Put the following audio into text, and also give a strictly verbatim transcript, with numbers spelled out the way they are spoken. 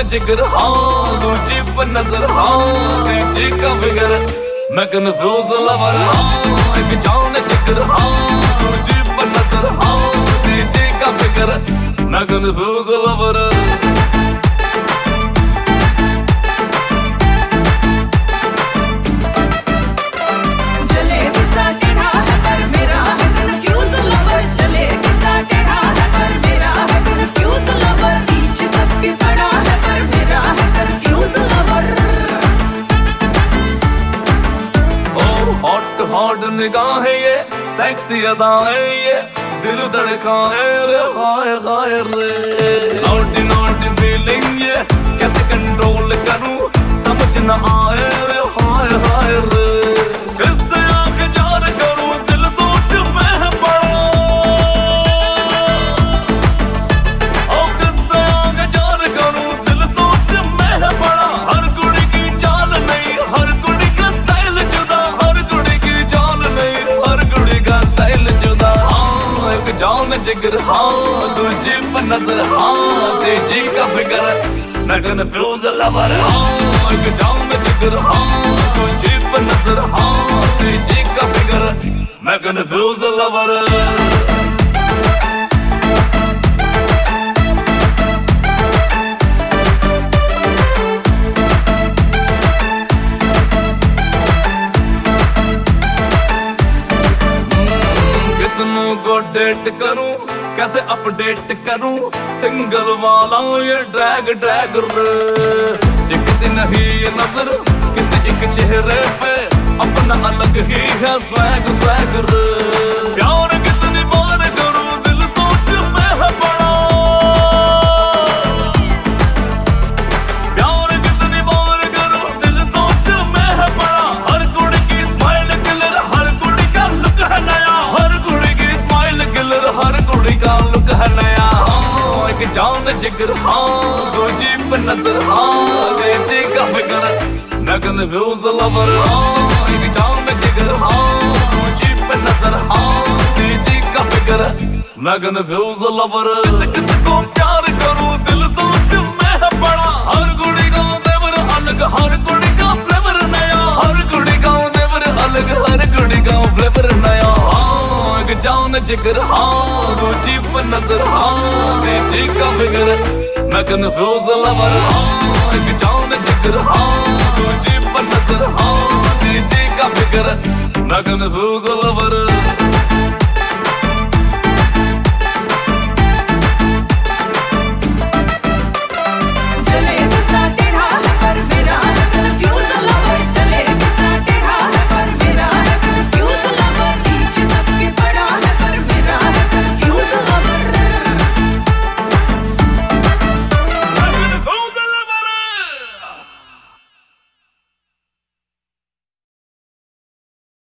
जिगर हाँ दूजी पर नजर हाँ तीजी का फिगर मैं कन्फ्यूज लवर हाँ एक जान जिगर हाँ दूजी पर नजर हाँ तीजी का फिगर मैं कन्फ्यूज लवर। हॉट हॉट निगाहें ये सेक्सी अदाएं ये दिल धड़काए रे हाय हाय रे नॉटी नॉटी फीलिंग ये कैसे कंट्रोल करूं समझ न आए रे हाय हाय रे किससे आके जार करूं दिल सोच में पड़ा ओ किससे आके जार करूं दिल सोच में पड़ा हर कुड़ी की चाल नहीं हर कुड़ी का स्टाइल जुदा हर कुड़ी की चाल नहीं हर कुड़ी का स्टाइल जुदा हाँ एक जान जिगर हाँ दूजी पर नजर हाँ तेजी का फिगर मैं कन्फ्यूज लवर हाँ एक जान जिगर हाँ दूजी पर नजर हाँ तेजी का फिगर मैं कन्फ्यूज लवर। कितनों को डेट करूं कैसे अपडेट करूं सिंगल वाला ये ड्रैग ड्रैग ये किसी नहीं ये नजर किसी एक चेहरे पे अपना अलग ही है स्वैग स्वैग प्यार कितनी बार करूं दिल सोच में है बड़ा प्यार कितनी बार करूं दिल सोच में है बड़ा हर कुड़ी की स्माइल किलर हर कुड़ी का लुक है नया हर कुड़ी की स्माइल किलर हर कुड़ी का लुक है नया हाँ एक जान जिगर हाँ दूजी पर नजर हाँ तेजी का फिगर मैं कन्फ्यूज लवर हाँ एक जान जिगर हाँ दूजी पर नजर हाँ तेजी का फिगर मैं कन्फ्यूज लवर। किसी किसी को प्यार करूं दिल सोच में है बड़ा हर कुड़ी का देवर अलग हर कुड़ी का फ्लेवर नया हर कुड़ी का देवर अलग हर कुड़ी का फ्लेवर नया हाँ एक जान जिगर हाँ दूजी पर नजर हाँ तेजी का फिगर मैं कन्फ्यूज लवर हाँ एक जान जिगर हाँ दूजी पर नजर हाँ तेजी का फिगर मैं कन्फ्यूज लवर।